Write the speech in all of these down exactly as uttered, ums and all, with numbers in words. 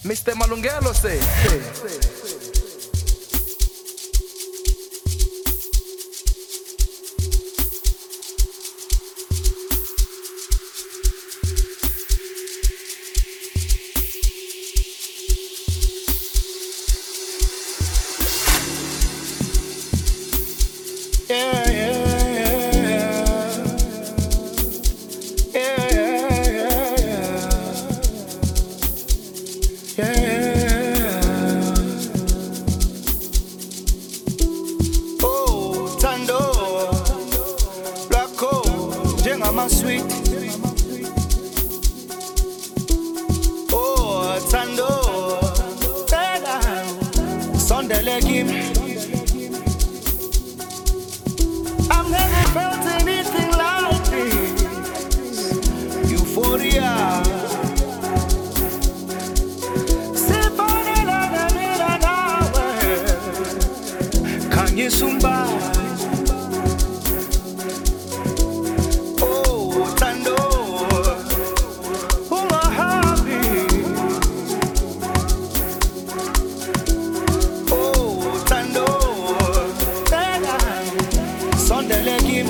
Mister Malungelo say, hey. Yeah, yeah, yeah, yeah, yeah, yeah. Oh, Tando, Blacko, Jengama sweet. Oh, Tando, Tega, Sunday Legim. I've never felt anything like this. Euphoria. Symphony la la la la. Kanye Sumba. Oh, Tando. Oh, my happy. Oh, Tando. Sunday Legim.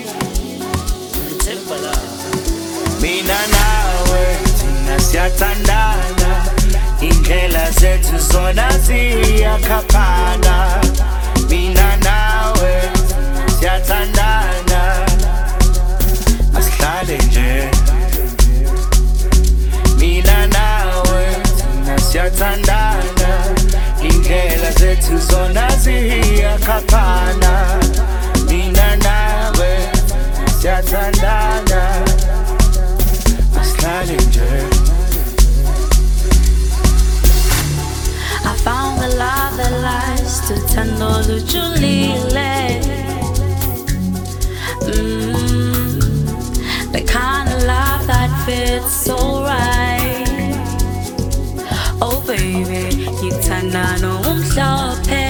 Mina nawe tinasiyathandana, indlela zethu zona ziyakhaphana. Mina nawe tinasiyathandana, asihlale nje. Mina nawe tinasiyathandana, indlela zethu zona ziyakhaphana. Mina nawe siyathandana, asihlale nje. I found the love that lies to Tando Lujulile. Mm, the kind of love that fits so right. Oh baby, yithandana umhlophe.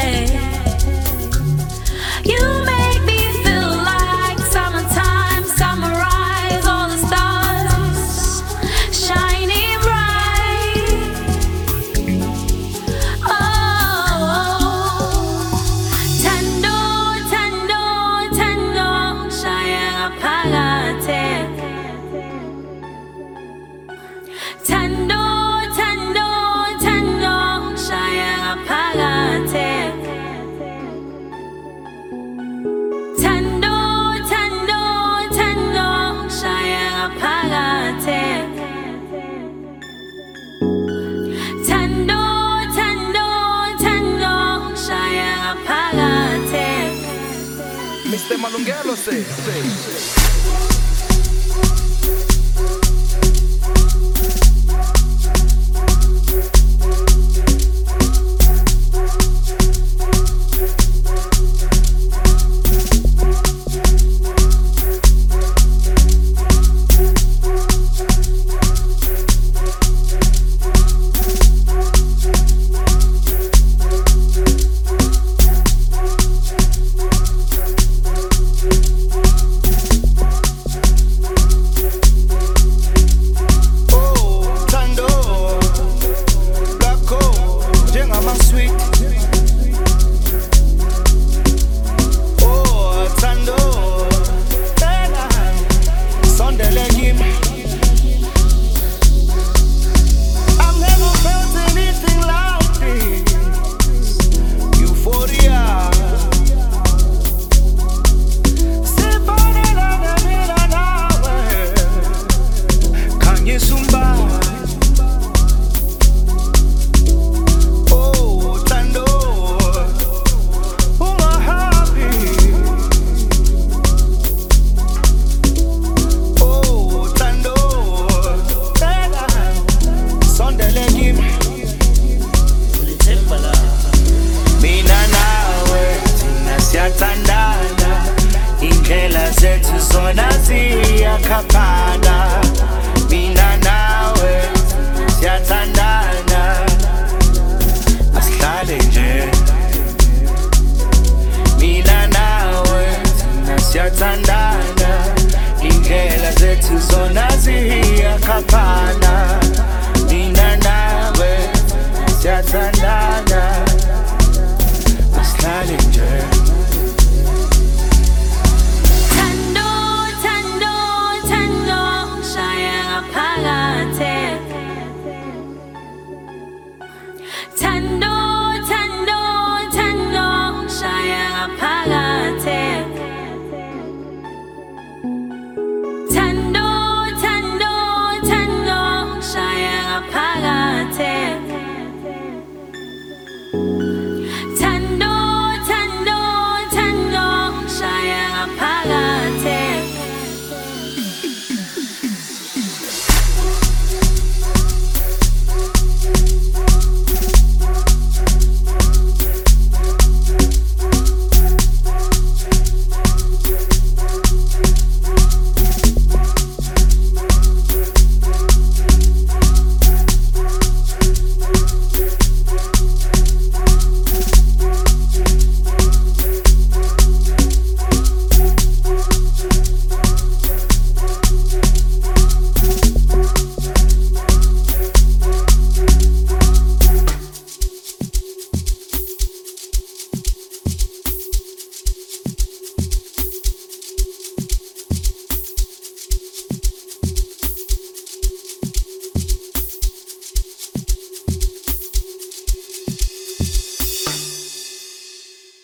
You make me feel like summertime, summarize all the stars shining bright. Oh, Tando, Tando, Tando, shaya phakathe. Tando, Tando, Tando, shaya phakathe. Tando, Tando, Tando, shaya phakathe. Tando, Tando, Tando, shaya phakathe. Mister Malungelo say, say.